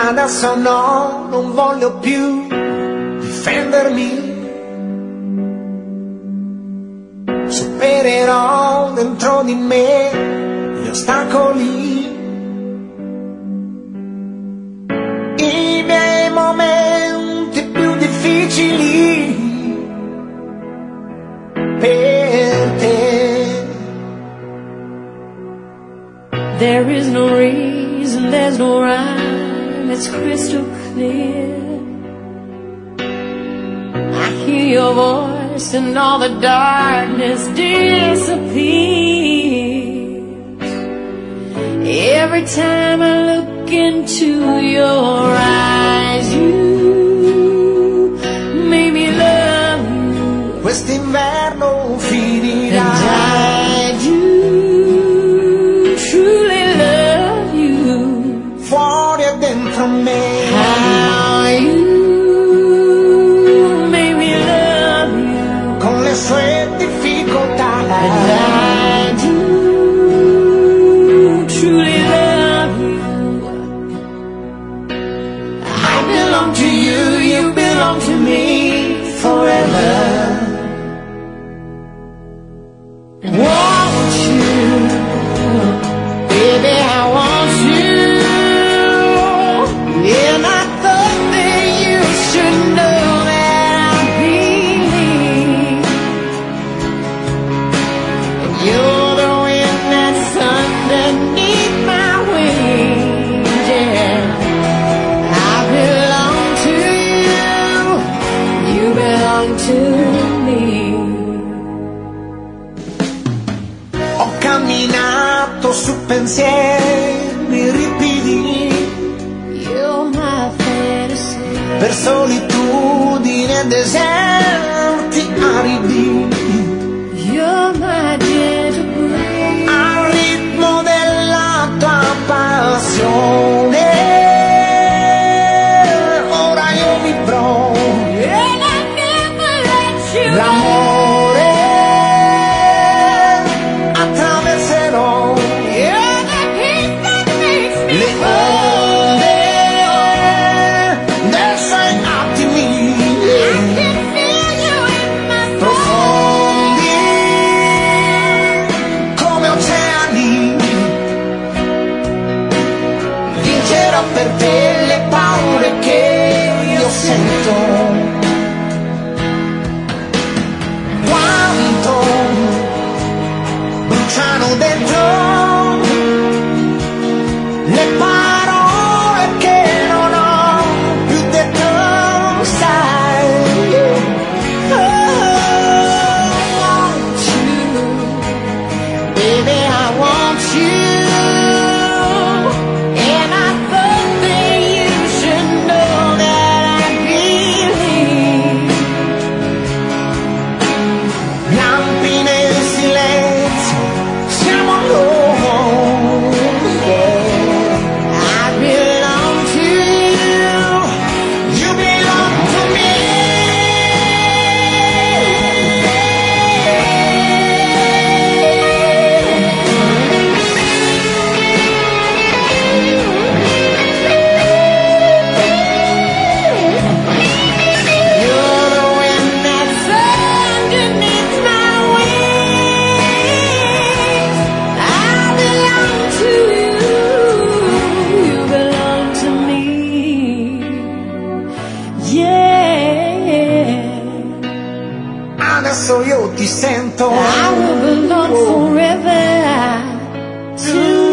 Adesso no, non voglio più difendermi. Supererò dentro di me gli ostacoli, i miei momenti più difficili per te. There is no reason, there's no rhyme, it's crystal clear. I hear your voice and all the darkness disappears. Every time I look into your eyes, you make me love you. Quest'inverno finirà. And I do truly love you. Fuori e dentro me. How you make me love you. Con le sue difficoltà. And I do truly love you. I belong to you, you belong to me forever. Want you, baby, I want you. And I thought that you should know that I believe. And you're the wind that's underneath my wings, yeah. I belong to you, you belong to me. Ho camminato su pensieri ripidi, You're my fantasy. per solitudini e deserti aridi, You're my gentle breeze. al ritmo della tua passione. Ora io vivrò And I never let you go. l'amore, attraverserò You're the peace that makes me le onde dei suoi attimi can feel you in my soul. profondi come oceani. Vincerò per te le paure che io sento. Quanto bruciano dentro le parole che non ho più detto, sai. I want you, baby, I want you. And I thought that you should know that I believe. Lampi nel silenzio, siamo alone, yeah. I belong to you. You belong to me. You're the wind that's underneath my wings. I belong to you, you belong to me. Yeah, Adesso io ti sento. I will belong forever to